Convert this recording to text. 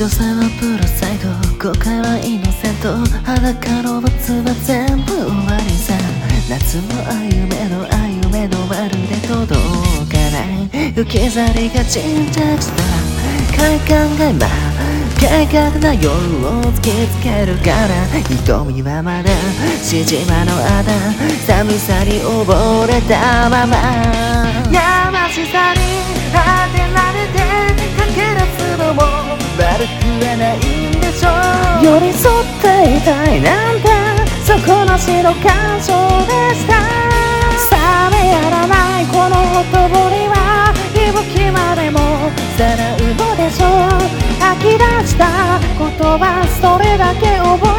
所詮はプロサイド、後悔はイノセント、裸の罰は全部終わりさ。夏の歩めのまるで届かない吹き去りが沈着した快感が今計画な夜を突きつけるから瞳はまだしじまのあだ寒さに溺れたままやましさに当てられて駆け出すのも悪くはないんでしょう。寄り添っていたいなんて底なしの感情でした。冷めやらないこのほとぼりは息吹までもさらうのでしょう。吐き出した言葉それだけ覚